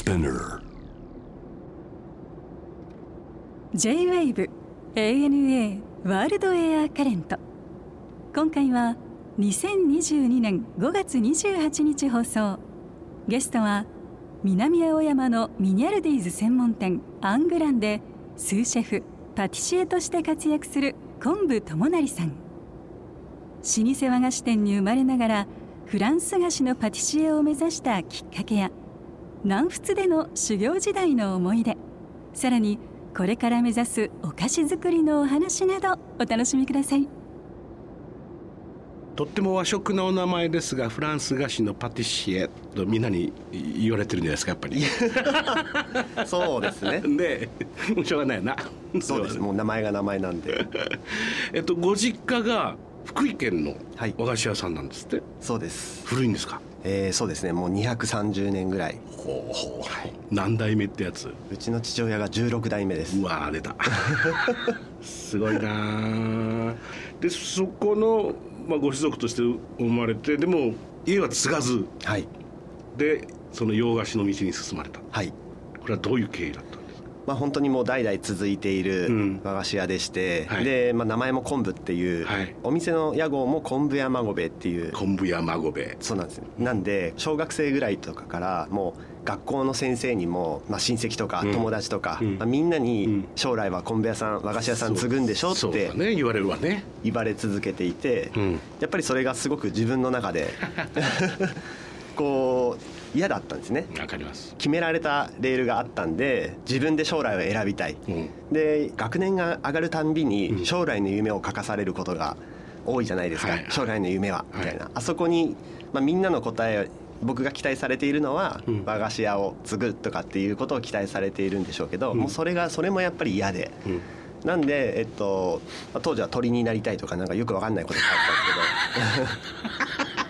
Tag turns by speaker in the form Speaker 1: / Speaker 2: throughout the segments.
Speaker 1: Spinner
Speaker 2: J-WAVE ANA ワールドエアカレント。今回は2022年5月28日放送。ゲストは南青山のミニャルディーズ専門店アングランでスーシェフパティシエとして活躍する昆布智成さん。老舗和菓子店に生まれながらフランス菓子のパティシエを目指したきっかけや南仏での修行時代の思い出、さらにこれから目指すお菓子作りのお話などお楽しみください。
Speaker 3: とっても和食なお名前ですが、フランス菓子のパティシエとみんなに言われてるんじゃないですか、やっぱり。
Speaker 4: そうですね。
Speaker 3: でしょうがないな。
Speaker 4: そうです。もう名前が名前なんで。
Speaker 3: ご実家が福井県の和菓子屋さんなんですって、はい、
Speaker 4: そうです。
Speaker 3: 古いんですか？
Speaker 4: そうですね。もう230年ぐらい。
Speaker 3: ほうほう、はい、何代目ってやつ？
Speaker 4: うちの父親が16代目です。
Speaker 3: うわー出た。すごいな。でそこの、ご子族として生まれて、でも家は継がず、はい、でその洋菓子の道に進まれた。はい。これはどういう経緯だった？
Speaker 4: 本当にもう代々続いている和菓子屋でして、はい、で、名前も昆布っていう、はい、お店の屋号も昆布屋孫兵衛っていう。
Speaker 3: 昆布屋孫兵衛。
Speaker 4: そうなんですよ。なんで小学生ぐらいとかからもう学校の先生にも、親戚とか友達とか、みんなに将来は昆布屋さん和菓子屋さん継ぐんでしょって
Speaker 3: 言われるわね。
Speaker 4: 言われ続けていて、やっぱりそれがすごく自分の中でこう嫌だったんですね。
Speaker 3: わかります。
Speaker 4: 決められたレールがあったんで、自分で将来を選びたい、で学年が上がるたんびに将来の夢を書かされることが多いじゃないですか、将来の夢は、みたいな、あそこに、みんなの答え、僕が期待されているのは、和菓子屋を継ぐとかっていうことを期待されているんでしょうけど、もうそれもやっぱり嫌で、なんで、当時は鳥になりたいとかなんかよく分かんないことがあったんですけど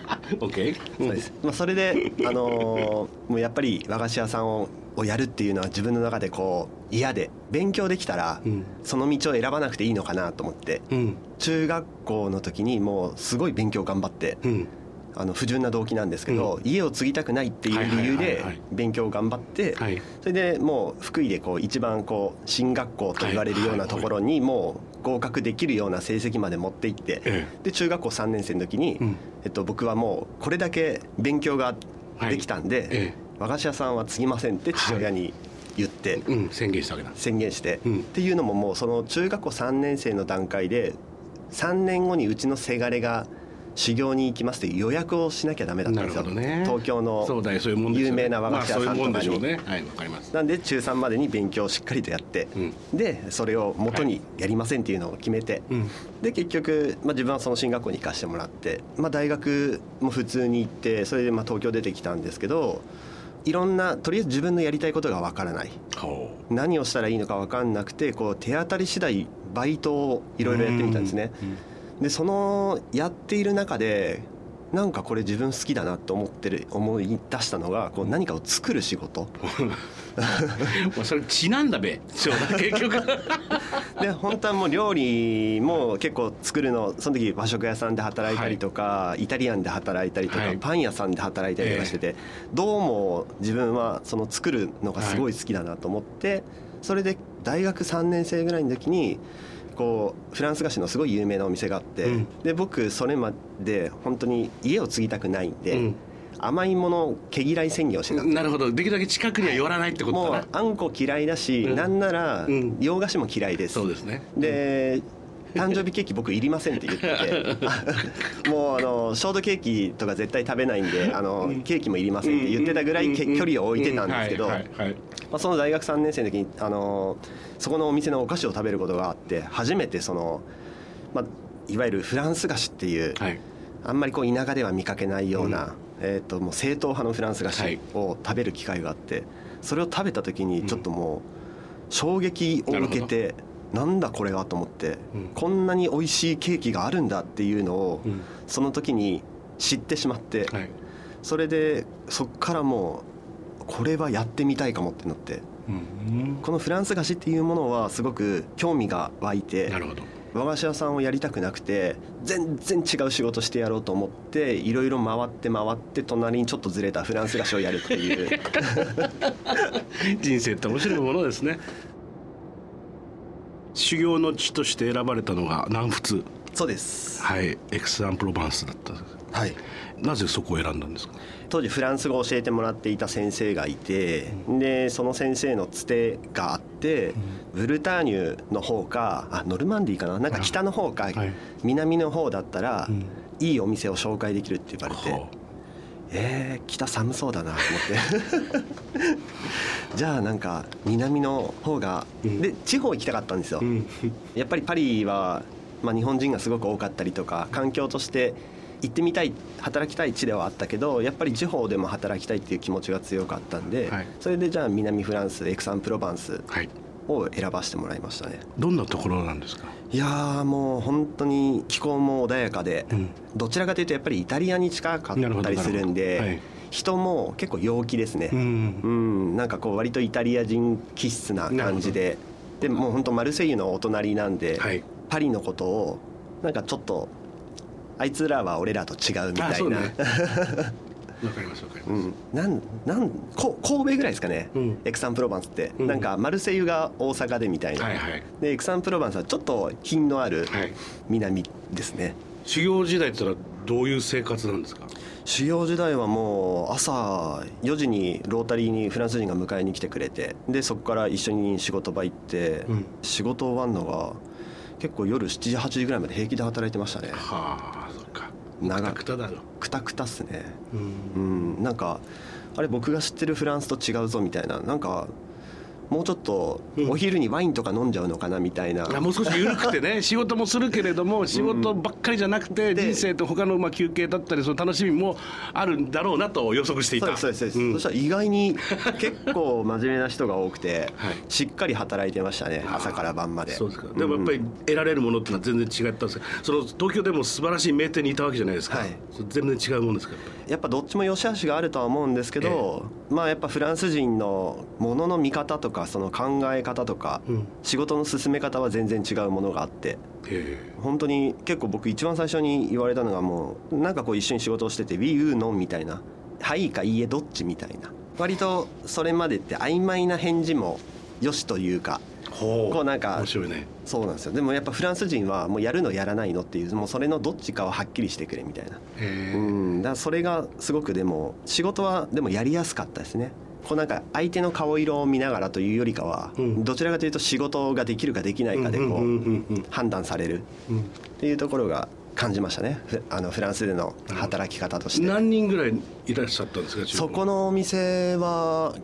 Speaker 3: OK
Speaker 4: そうです。それで、もうやっぱり和菓子屋さんをやるっていうのは自分の中でこう嫌で、勉強できたら、その道を選ばなくていいのかなと思って、中学校の時にもうすごい勉強頑張って、不純な動機なんですけど、家を継ぎたくないっていう理由で勉強頑張って、それでもう福井でこう一番こう進学校と言われるようなところにもう合格できるような成績まで持っていって、で中学校3年生の時に、僕はもうこれだけ勉強ができたんで、和菓子屋さんは継ぎませんって父親に言って、
Speaker 3: 宣言したわけだ。
Speaker 4: 宣言して、っていうのももうその中学校3年生の段階で3年後にうちのせがれが修行に行きますという予約をしなきゃダメだったんですよ、東京の有名な和菓子屋さんとかに。なんで中3までに勉強をしっかりとやって、でそれを元にやりませんっていうのを決めて、で結局、自分はその進学校に行かせてもらって、大学も普通に行って、それで東京出てきたんですけど、いろんなとりあえず自分のやりたいことがわからない、何をしたらいいのか分かんなくて、こう手当たり次第バイトをいろいろやってみたんですね。でそのやっている中で、なんかこれ自分好きだなと思い出したのが、こう何かを作る仕事。
Speaker 3: それ血なんだべ結局。
Speaker 4: で本当はもう料理も結構作るの、その時和食屋さんで働いたりとか、イタリアンで働いたりとか、パン屋さんで働いたりとかしてて、どうも自分はその作るのがすごい好きだなと思って、それで大学3年生ぐらいの時にこうフランス菓子のすごい有名なお店があって、で僕それまで本当に家を継ぎたくないんで、甘いもの毛嫌い宣言をしてた。
Speaker 3: なるほど。できるだけ近くには寄らないってことだな。
Speaker 4: もうあんこ嫌いだし、なんなら洋菓子も嫌いです。
Speaker 3: そうですね。
Speaker 4: で誕生日ケーキ僕いりませんって言っててもうショートケーキとか絶対食べないんでケーキもいりませんって言ってたぐらい距離を置いてたんですけど、その大学3年生の時にそこのお店のお菓子を食べることがあって、初めてその、いわゆるフランス菓子っていう、あんまりこう田舎では見かけないような、もう正統派のフランス菓子を食べる機会があって、それを食べた時にちょっともう衝撃を受けて、なんだこれはと思って、こんなに美味しいケーキがあるんだっていうのを、その時に知ってしまって、それでそっからもうこれはやってみたいかもってなって、このフランス菓子っていうものはすごく興味が湧いて、 和菓子屋さんをやりたくなくて全然違う仕事してやろうと思っていろいろ回って隣にちょっとずれたフランス菓子をやるっていう
Speaker 3: 人生って面白いものですね。修行の地として選ばれたのが南仏。
Speaker 4: そうです。
Speaker 3: はい、エクス・アン・プロバンスだったんです。
Speaker 4: はい。
Speaker 3: なぜそこを選んだんですか？
Speaker 4: 当時フランス語を教えてもらっていた先生がいて、でその先生のつてがあって、ブルターニュの方かノルマンディーかな、なんか北の方か、南の方だったら、いいお店を紹介できるって言われて、北寒そうだなと思ってじゃあなんか南の方が、で地方行きたかったんですよ。やっぱりパリは、日本人がすごく多かったりとか環境として行ってみたい働きたい地ではあったけど、やっぱり地方でも働きたいっていう気持ちが強かったんで、それでじゃあ南フランスエクサン・プロバンスを選ばせてもらいましたね。
Speaker 3: どんなところなんですか？
Speaker 4: いやもう本当に気候も穏やかで、どちらかというとやっぱりイタリアに近かったりするんで、人も結構陽気ですね。なんかこう割とイタリア人気質な感じで、でもう本当マルセイユのお隣なんで、パリのことをなんかちょっとあいつらは俺らと違うみたいな。わか
Speaker 3: りますわかります。
Speaker 4: 神戸ぐらいですかね、エクサンプロバンスって、なんかマルセイユが大阪でみたいな、でエクサンプロバンスはちょっと品のある南ですね。
Speaker 3: 修行時代って言ったらどういう生活なんですか？
Speaker 4: 修行時代はもう朝4時にロータリーにフランス人が迎えに来てくれて、でそこから一緒に仕事場行って、仕事終わるのが結構夜7時8時ぐらいまで平気で働いてましたね。
Speaker 3: はあ、そっか。
Speaker 4: くたくたっすね。なんかあれ僕が知ってるフランスと違うぞみたいな、なんかもうちょっとお昼にワインとか飲んじゃうのかなみたいな、
Speaker 3: もう少し緩くてね仕事もするけれども仕事ばっかりじゃなくて、人生と他の休憩だったりその楽しみもあるんだろうなと予測していた。
Speaker 4: そうです、そしたら意外に結構真面目な人が多くて、しっかり働いてましたね、朝から晩まで。
Speaker 3: そうですか。でもやっぱり得られるものってのは全然違ったんですか？その東京でも素晴らしい名店にいたわけじゃないですか、全然違うもんですか？
Speaker 4: やっぱどっちも良し悪しがあるとは思うんですけど、やっぱフランス人のものの見方とかその考え方とか、仕事の進め方は全然違うものがあって、本当に結構僕一番最初に言われたのが、もうなんかこう一緒に仕事をしてて We you know みたいな、はいかいいえどっちみたいな、割とそれまでって曖昧な返事もよしというか、こうなんか
Speaker 3: 面白いね。
Speaker 4: そうなんですよ。でもやっぱフランス人はもうやるのやらないのっていう、もうそれのどっちかははっきりしてくれみたいな。だからそれがすごく、でも仕事はでもやりやすかったですね。こうなんか相手の顔色を見ながらというよりかは、どちらかというと仕事ができるかできないかでこう判断されるっていうところが感じましたね。フランスでの働き方として。
Speaker 3: 何人ぐらいいらっしゃったんですか？
Speaker 4: そこのお店は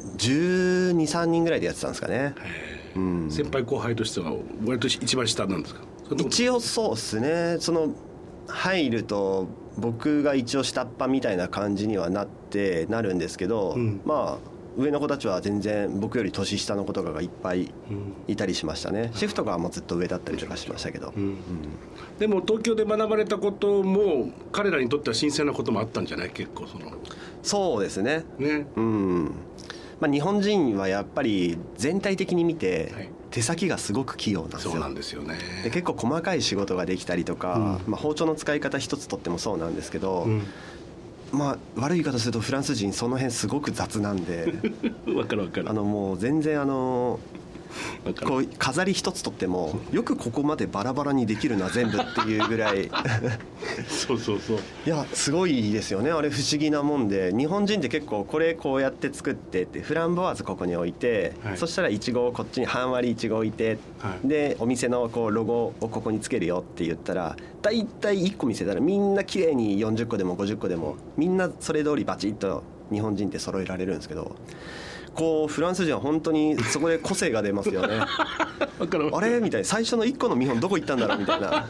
Speaker 4: 12、13人ぐらいでやってたんですかね。
Speaker 3: 先輩後輩としては割と一番下なんですか？
Speaker 4: 一応そうですね。その入ると僕が一応下っ端みたいな感じにはなるんですけど、上の子たちは全然僕より年下の子とかがいっぱいいたりしましたね。シェフとかはもうずっと上だったりとかしましたけど、
Speaker 3: でも東京で学ばれたことも彼らにとっては新鮮なこともあったんじゃない？結構
Speaker 4: そうですね。日本人はやっぱり全体的に見て手先がすごく器用なんですよ。
Speaker 3: そうなんですよね。
Speaker 4: で結構細かい仕事ができたりとか、包丁の使い方一つとってもそうなんですけど、悪い言い方するとフランス人その辺すごく雑なんで
Speaker 3: わかるわかる。
Speaker 4: もう全然こう飾り一つとってもよくここまでバラバラにできるな全部っていうぐらい
Speaker 3: そう
Speaker 4: いやすごいですよね。あれ不思議なもんで、日本人って結構これこうやって作ってって、フランボワーズここに置いて、そしたらイチゴをこっちに半割イチゴ置いて、でお店のこうロゴをここにつけるよって言ったら、だいたい1個見せたらみんな綺麗に40個でも50個でもみんなそれ通りバチッと日本人って揃えられるんですけど、こうフランス人は本当にそこで個性が出ますよねあれみたいな、最初の1個の見本どこ行ったんだろうみたいな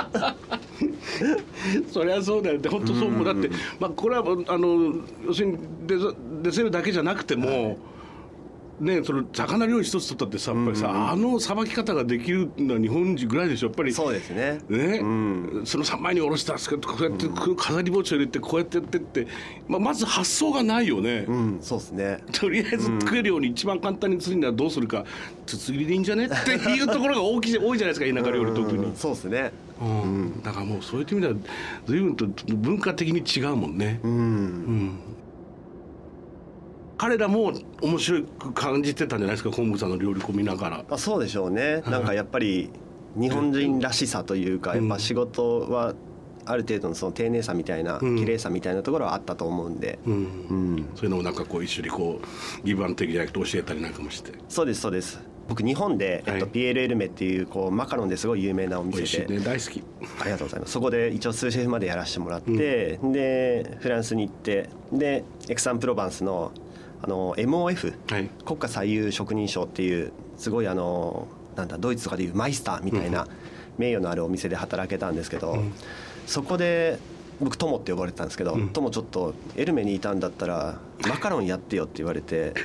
Speaker 3: そりゃそうだよって本当そう思う。だって、これは要するにデセルだけじゃなくても、 ね、その魚料理一つとったってさ、やっぱりさ、あのさばき方ができるのは日本人ぐらいでしょやっぱり。
Speaker 4: そうですね。
Speaker 3: その3枚におろしたこうやって飾り包丁入れてこうやってやってって、まず発想がないよね。
Speaker 4: そうですね。
Speaker 3: とりあえず食えるように一番簡単にするにはどうするか、筒切りでいいんじゃねっていうところが多いじゃないですか、田舎料理特に。
Speaker 4: そうですね。
Speaker 3: だからもうそういう意味では随分と文化的に違うもんね。彼らも面白く感じてたんじゃないですか、昆布さんの料理を見ながら。
Speaker 4: そうでしょうね。なんかやっぱり日本人らしさというか、やっぱ仕事はある程度のその丁寧さみたいな、綺麗さみたいなところはあったと思うんで、そう
Speaker 3: いうのをなんかこう一緒にこうギブアンドテイクじゃなくて教えたりなんかもして。
Speaker 4: そうですそうです。僕日本で、ピエール・エルメっていうこうマカロンですごい有名なお店で、
Speaker 3: 美味しいね、大好き。
Speaker 4: ありがとうございます。そこで一応スーシェフまでやらせてもらって、でフランスに行って、でエクサンプロバンスのMOF、国家最優職人章っていうすごいなんだドイツとかでいうマイスターみたいな名誉のあるお店で働けたんですけど、そこで僕友って呼ばれてたんですけど、友ちょっとエルメにいたんだったらマカロンやってよって言われて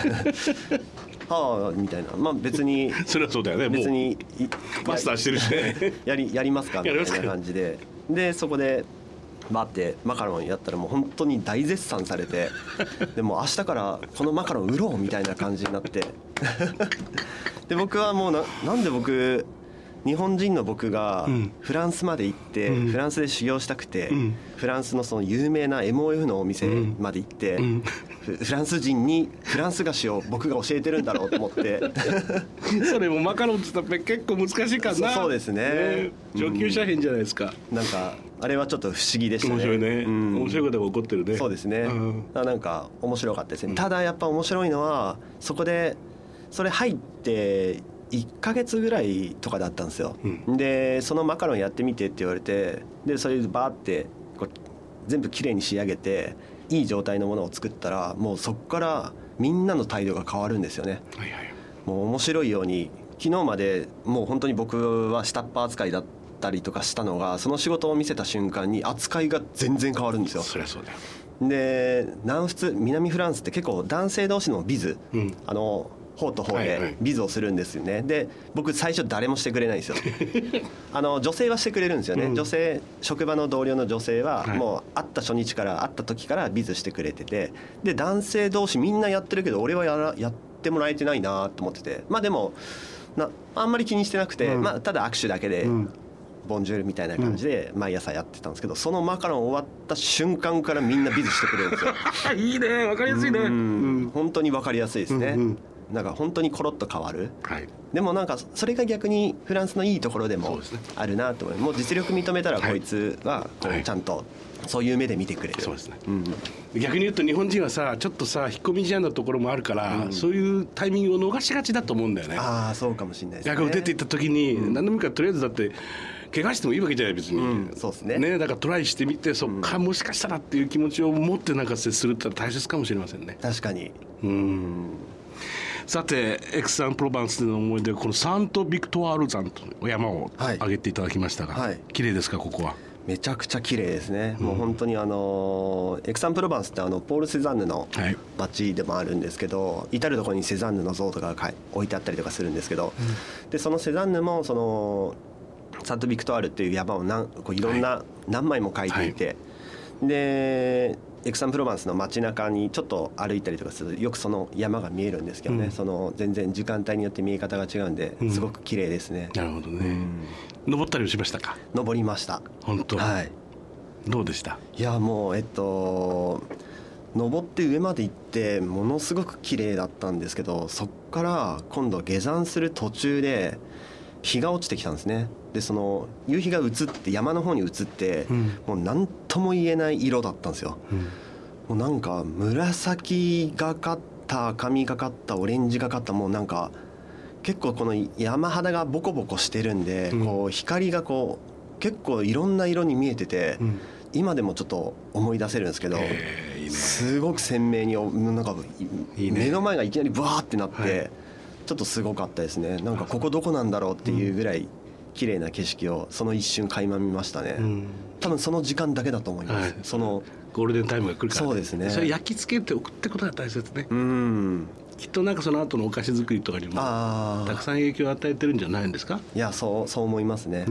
Speaker 4: はあみたいな、まあ別に
Speaker 3: それはそうだよね、
Speaker 4: 別に
Speaker 3: マスターしてるしね
Speaker 4: やりますかみたいな感じで、でそこでバーってマカロンやったらもう本当に大絶賛されて、でも明日からこのマカロン売ろうみたいな感じになってで僕はもうなんで僕日本人の僕がフランスまで行って、フランスで修行したくて、フランスのその有名な MOF のお店まで行って、フランス人にフランス菓子を僕が教えてるんだろうと思って
Speaker 3: それもマカロンって言ったら結構難しいかな。
Speaker 4: そうですね。
Speaker 3: 上級者編じゃないですか。
Speaker 4: なんかあれはちょっと不思議でしたね。
Speaker 3: 面白いね、面白いことが起こってるね。
Speaker 4: そうですね、なんか面白かったですね。ただやっぱ面白いのはそこでそれ入って1ヶ月ぐらいとかだったんですよ、でそのマカロンやってみてって言われて、でそれでバーってこう全部きれいに仕上げていい状態のものを作ったら、もうそこからみんなの態度が変わるんですよね、もう面白いように昨日までもう本当に僕は下っ端扱いだったりとかしたのが、その仕事を見せた瞬間に扱いが全然変わるんですよ。
Speaker 3: そりゃそうだよ。
Speaker 4: で南仏南フランスって結構男性同士のビズ、方と方でビズをするんですよね、で僕最初誰もしてくれないんですよ女性はしてくれるんですよね、女性職場の同僚の女性はもう会った初日から会った時からビズしてくれてて、で男性同士みんなやってるけど俺はやってもらえてないなと思ってて、まあでもあんまり気にしてなくて、まあ、ただ握手だけで、ボンジュールみたいな感じで毎朝やってたんですけど、そのマカロン終わった瞬間からみんなビズしてくれるんですよ
Speaker 3: いいね、分かりやすいね、
Speaker 4: 本当に分かりやすいですね、なんか本当にコロッと変わる、でもなんかそれが逆にフランスのいいところでもあるなと思う。もう実力認めたらこいつはこうちゃんとそういう目で見てくれる。
Speaker 3: そうですね、逆に言うと日本人はさちょっとさ引っ込み思案なところもあるから、そういうタイミングを逃しがちだと思うんだよね。
Speaker 4: ああそうかもしれないですね。
Speaker 3: 逆に出ていった時に、何でもいいからとりあえずだって怪我してもいいわけじゃない別に、
Speaker 4: そうですね。
Speaker 3: だからトライしてみて、そっからもしかしたらっていう気持ちを持ってなんか接するって大切かもしれませんね。
Speaker 4: 確かに。
Speaker 3: さてエクサンプロバンスでの思い出、このサント・ビクトワール山という山を挙げていただきましたが、綺麗ですかここは。
Speaker 4: めちゃくちゃ綺麗ですね、もう本当にエクサンプロバンスってポール・セザンヌの街でもあるんですけど、至る所にセザンヌの像とかが置いてあったりとかするんですけど、でそのセザンヌもそのサント・ビクトワールっていう山をこういろんな何枚も描いていて、でエクサンプロバンスの街中にちょっと歩いたりとかするとよくその山が見えるんですけどね、その全然時間帯によって見え方が違うんで、すごく綺麗ですね。
Speaker 3: なるほどね、登ったりしましたか。
Speaker 4: 登りました。
Speaker 3: 本当。どうでした。
Speaker 4: いやもう登って上まで行ってものすごく綺麗だったんですけど、そっから今度下山する途中で日が落ちてきたんですね。でその夕日が移って山の方に移って、もう何とも言えない色だったんですよ、もうなんか紫がかった赤みがかったオレンジがかった、もうなんか結構この山肌がボコボコしてるんで、こう光がこう結構いろんな色に見えてて、今でもちょっと思い出せるんですけど、すごく鮮明になんか目の前がいきなりブワーってなって、ちょっとすごかったですね。なんかここどこなんだろうっていうぐらい綺麗な景色をその一瞬垣間見ましたね、多分その時間だけだと思います、その
Speaker 3: ゴールデンタイムが来るから、
Speaker 4: そうですね。
Speaker 3: それ焼き付けておくってことが大切ね。 きっとなんかその後のお菓子作りとかにもたくさん影響を与えてるんじゃないんですか。
Speaker 4: いや、そう思いますね。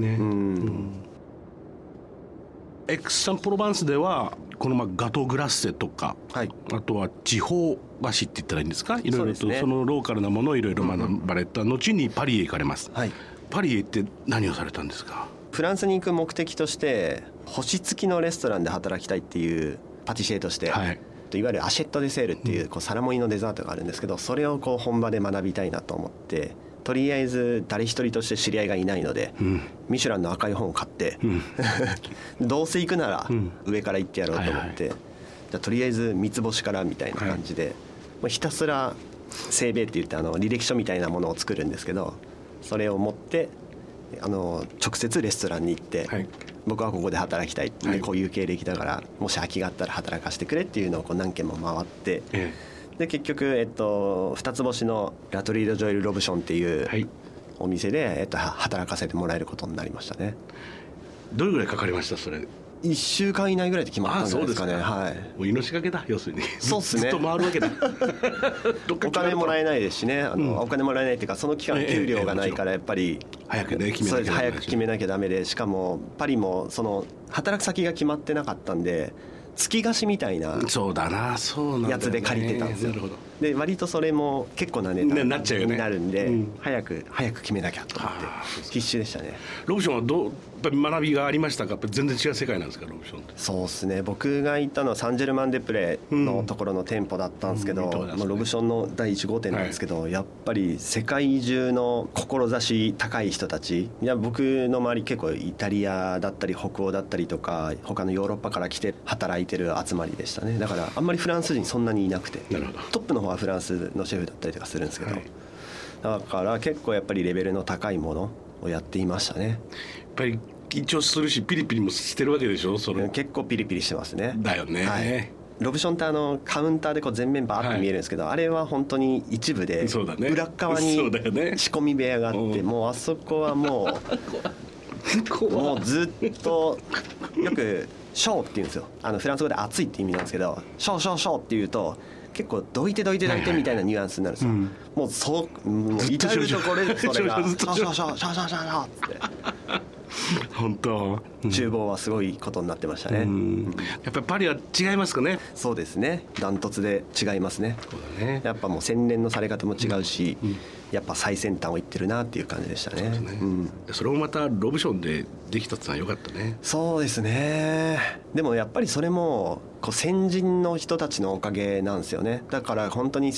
Speaker 3: エクサンプロバンスではこのガトーグラッセとか、はい、あとは地方菓子って言ったらいいんですか、いろいろとそのローカルなものをいろいろ学ばれた後にパリへ行かれます、はい、パリへ行って何をされたんですか。
Speaker 4: フランスに行く目的として星付きのレストランで働きたいっていうパティシエとして、はい、いわゆるアシェットデセールっていうサラモニのデザートがあるんですけど、それを本場で学びたいなと思って、とりあえず誰一人として知り合いがいないので、ミシュランの赤い本を買って、どうせ行くなら上から行ってやろうと思って、じゃあとりあえず三つ星からみたいな感じで、ひたすらセーベって言って履歴書みたいなものを作るんですけど、それを持って直接レストランに行って、僕はここで働きたい、こういう経歴だからもし空きがあったら働かせてくれっていうのを何軒も回って、で結局、2つ星のラトリード・ジョエル・ロブションっていうお店で、働かせてもらえることになりましたね。
Speaker 3: どれぐらいかかりましたそれ。
Speaker 4: 1週間以内ぐらいで決まったんじゃないですかね。はい、
Speaker 3: もう命がけだ、要するに。
Speaker 4: そうですね、
Speaker 3: ずっと回るわけだ
Speaker 4: お金もらえないですしね、お金もらえないっていうか、その期間給料がないからやっぱり
Speaker 3: 早くね決めなきゃダメ
Speaker 4: で、しかもパリもその働く先が決まってなかったんで、月貸しみたいなやつで借りてたんですよ。で割とそれも結構な値段になるんで、早く決めなきゃと思って必死でしたね。
Speaker 3: ロブションはやっぱり学びがありましたか。やっぱり全然違う世界なんですか、ロブションって。
Speaker 4: そうですね、僕が行ったのはサンジェルマン・デ・プレのところの店舗だったんですけど、ロブションの第1号店なんですけど、やっぱり世界中の志高い人たち、いや僕の周り結構イタリアだったり北欧だったりとか他のヨーロッパから来て働いてる集まりでしたね。だからあんまりフランス人そんなにいなくて、トップの方はフランスのシェフだったりとかするんですけど、だから結構やっぱりレベルの高いものをやっていましたね。
Speaker 3: やっぱり緊張するしピリピリもしてるわけでしょ。
Speaker 4: 結構ピリピリしてますね。
Speaker 3: だよね、はい、
Speaker 4: ロブションってカウンターで全面バーって見えるんですけど、あれは本当に一部で裏側に仕込み部屋があって、もうあそこはもうずっとよくショーって言うんですよ。フランス語で暑いって意味なんですけど、ショーって言うと結構どいてみたいなニュアンスになるんですよ。もう至る所でそれがショーって
Speaker 3: 本当、
Speaker 4: 厨房はすごいことになってましたね。
Speaker 3: やっぱりパリは違いますかね。
Speaker 4: そうですね、ダントツで違いますね。やっぱもう洗練のされ方も違うし、やっぱ最先端をいってるなっていう感じでしたね。
Speaker 3: それもまたロブションでできたってのは良かったね。
Speaker 4: そうですね。でもやっぱりそれも先人の人たちのおかげなんですよね。だから本当に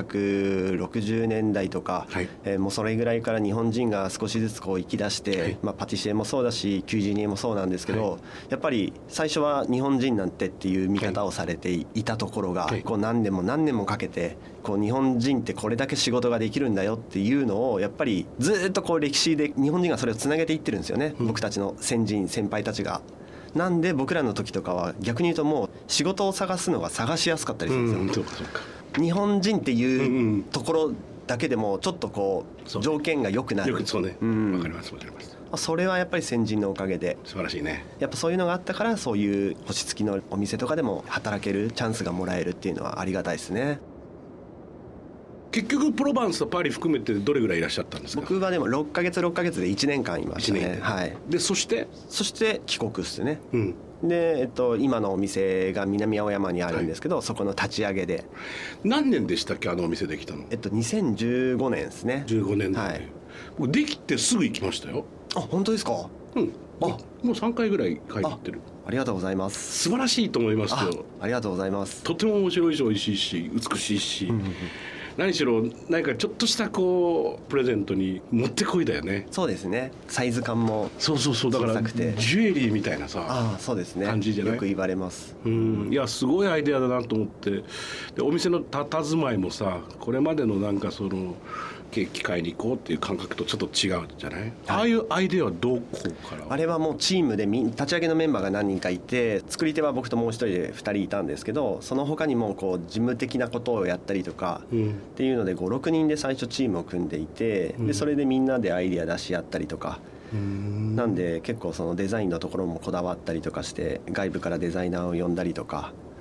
Speaker 4: 1960年代とか、もうそれぐらいから日本人が少しずつ生き出して、パティシエもそうだしキュイジーニエもそうなんですけど、やっぱり最初は日本人なんてっていう見方をされていたところが、何年もかけて日本人ってこれだけ仕事ができるんだよっていうのをやっぱりずっと歴史で日本人がそれをつなげていってるんですよね、僕たちの先輩たちが。なんで僕らの時とかは逆に言うともう仕事を探すのが探しやすかったりするんですよ。日本人っていうところだけでもちょっと条件が良くなる。
Speaker 3: そうね、わかります。
Speaker 4: それはやっぱり先人のおかげで
Speaker 3: 素晴らしいね。
Speaker 4: やっぱそういうのがあったから、そういう星付きのお店とかでも働けるチャンスがもらえるっていうのはありがたいですね。
Speaker 3: 結局プロバンスとパリ含めてどれぐらいいらっしゃったんですか。
Speaker 4: 僕はでも6ヶ月で1年間いましたね。
Speaker 3: でそして
Speaker 4: 帰国ですね。で、今のお店が南青山にあるんですけど、そこの立ち上げで。
Speaker 3: 何年でしたっけ、お店できたの。
Speaker 4: 2015年ですね。
Speaker 3: 15年で、もうできてすぐ行きましたよ。
Speaker 4: あ、本当ですか。も
Speaker 3: う3回ぐらい帰ってる。
Speaker 4: ありがとうございます。
Speaker 3: 素晴らしいと思いますよ。
Speaker 4: ありがとうございます。
Speaker 3: とても面白いし美味しいし美しいし、何しろ何かちょっとしたプレゼントにもってこいだよね。
Speaker 4: そうですね、サイズ感も
Speaker 3: そうだからジュエリーみたいなさ、
Speaker 4: そうですね、
Speaker 3: 感じじゃない。
Speaker 4: よく言われます。
Speaker 3: いやすごいアイデアだなと思って。でお店の佇まいもさ、これまでのケーキ買いに行こうっていう感覚とちょっと違うじゃない、ああいうアイデアはどこから。
Speaker 4: あれはもうチームで立ち上げのメンバーが何人かいて、作り手は僕ともう一人で2人いたんですけど、その他にも事務的なことをやったりとかっていうので 5,6 人で最初チームを組んでいて、でそれでみんなでアイデア出し合ったりとか、なんで結構そのデザインのところもこだわったりとかして、外部からデザイナーを呼んだりとか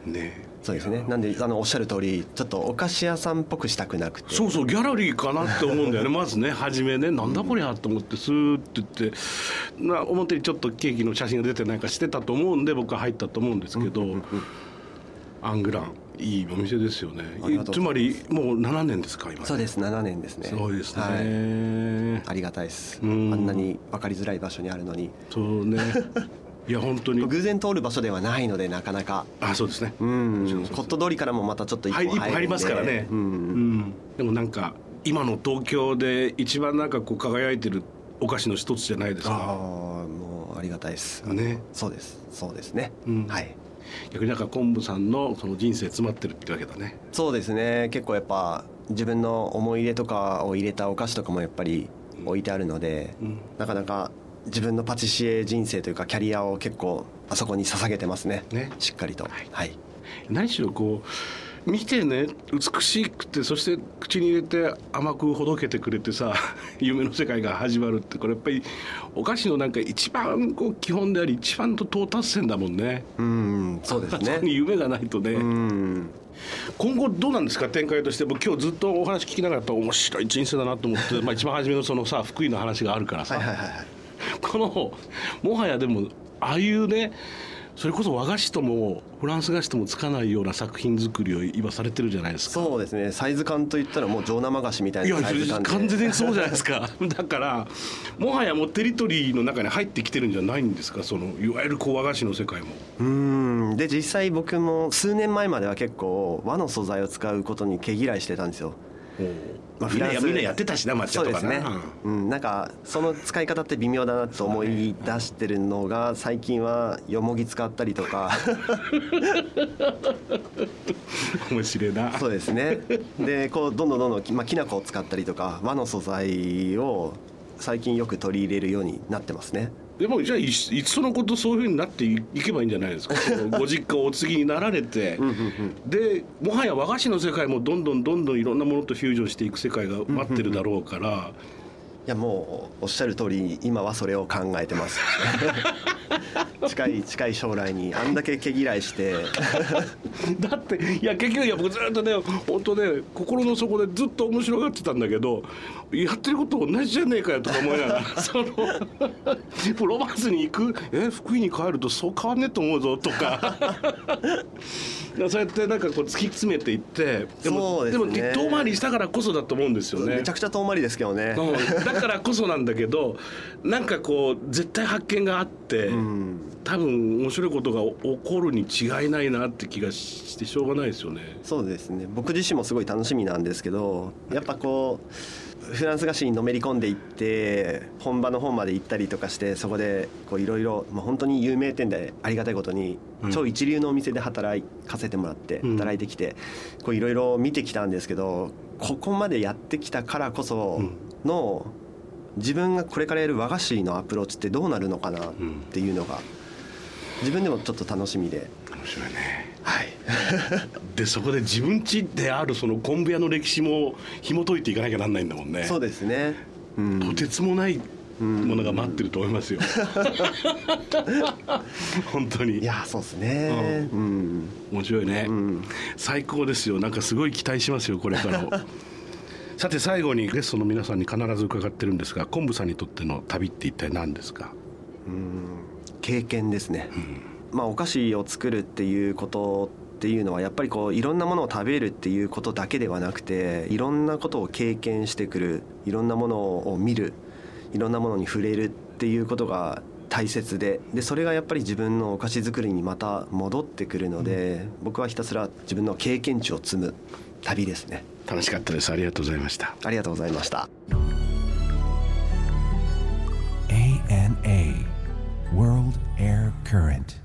Speaker 3: ね。
Speaker 4: そうですね。なんでおっしゃる通りちょっとお菓子屋さんっぽくしたくなくて、
Speaker 3: そうそうギャラリーかなって思うんだよねまずね初めねなんだこりゃと思ってスーッて言って表にちょっとケーキの写真が出てないかしてたと思うんで僕は入ったと思うんですけど、アングランいいお店ですよね。つまりもう7年ですか今。
Speaker 4: そうです、7年ですね。
Speaker 3: すごいですね、
Speaker 4: はい、ありがたいです。あんなに分かりづらい場所にあるのに。
Speaker 3: そうねいや本当に
Speaker 4: 偶然通る場所ではないのでなかなか。
Speaker 3: そうですね。
Speaker 4: コット通りからもまたちょっと一歩入
Speaker 3: りますからね。でもなんか今の東京で一番なんかこう輝いてるお菓子の一つじゃないですか。
Speaker 4: もうありがたいです
Speaker 3: ね。
Speaker 4: そうですね、はい。
Speaker 3: 逆になんか昆布さんのその人生詰まってるってわけだね。
Speaker 4: そうですね。結構やっぱ自分の思い入れとかを入れたお菓子とかもやっぱり置いてあるので、なかなか自分のパティシエ人生というかキャリアを結構あそこに捧げてますね。しっかりと、はい。
Speaker 3: 何しろこう見てね美しくてそして口に入れて甘くほどけてくれてさ夢の世界が始まるってこれやっぱりお菓子のなんか一番こう基本であり一番と到達点だもんね。
Speaker 4: そうですね。
Speaker 3: そこに夢がないとね。今後どうなんですか展開として。僕今日ずっとお話聞きながらやっぱ面白い人生だなと思って一番初めのそのさ福井の話があるからさ、このもはやでもああいうねそれこそ和菓子ともフランス菓子ともつかないような作品作りを今されてるじゃないですか。
Speaker 4: そうですね。サイズ感といったらもう上生菓子みたいなサイズ感で。
Speaker 3: 完全にそうじゃないですかだからもはやもうテリトリーの中に入ってきてるんじゃないんですかそのいわゆるこう和菓子の世界も。
Speaker 4: で実際僕も数年前までは結構和の素材を使うことに毛嫌いしてたんですよ。
Speaker 3: みんなやってたしな抹茶とか
Speaker 4: そうですね。なんかその使い方って微妙だなと思い出してるのが最近はよもぎ使ったりとか
Speaker 3: 面白いな。
Speaker 4: そうですね。でこうどんどんきな粉を使ったりとか和の素材を最近よく取り入れるようになってますね。
Speaker 3: でもじゃあいっそのことそういう風になっていけばいいんじゃないですかご実家をお継ぎになられてでもはや和菓子の世界もどんどんいろんなものとフュージョンしていく世界が待ってるだろうから、
Speaker 4: いやもうおっしゃる通り今はそれを考えてます近い将来にあんだけ毛嫌いして
Speaker 3: だっていや結局僕ずっとね本当ね心の底でずっと面白がってたんだけどやってること同じじゃねえかよとか思いながらそのプロバンスに行く福井に帰るとそう変わんねえと思うぞとかそうやってなんかこう突き詰めていってでも遠回りしたからこそだと思うんですよね。
Speaker 4: めちゃくちゃ遠回りですけどね
Speaker 3: だからこそなんだけどなんかこう絶対発見があって、多分面白いことが起こるに違いないなって気がしてしょうがないですよね。
Speaker 4: そうですね。僕自身もすごい楽しみなんですけどやっぱこうフランス菓子にのめり込んでいって本場の方まで行ったりとかしてそこでいろいろ本当に有名店でありがたいことに超一流のお店で働かせてもらって働いてきていろいろ見てきたんですけどここまでやってきたからこその自分がこれからやる和菓子のアプローチってどうなるのかなっていうのが自分でもちょっと楽しみで。
Speaker 3: 面白いね。
Speaker 4: はい
Speaker 3: でそこで自分家であるその昆布屋の歴史も紐解いていかなきゃなんないんだもんね。
Speaker 4: そうですね、
Speaker 3: とてつもないものが待ってると思いますよ本当に。
Speaker 4: いやそうですね、
Speaker 3: 面白いね、最高ですよ。なんかすごい期待しますよこれからさて最後にゲストの皆さんに必ず伺ってるんですが昆布さんにとっての旅って一体何ですか？
Speaker 4: 経験ですね、お菓子を作るっていうことっていうのはやっぱりいろんなものを食べるっていうことだけではなくていろんなことを経験してくるいろんなものを見るいろんなものに触れるっていうことが大切でそれがやっぱり自分のお菓子作りにまた戻ってくるので、僕はひたすら自分の経験値を積む旅ですね。
Speaker 3: 楽しかったです。ありがとうございました。
Speaker 4: ありがとうございました。
Speaker 1: ANA World Air Current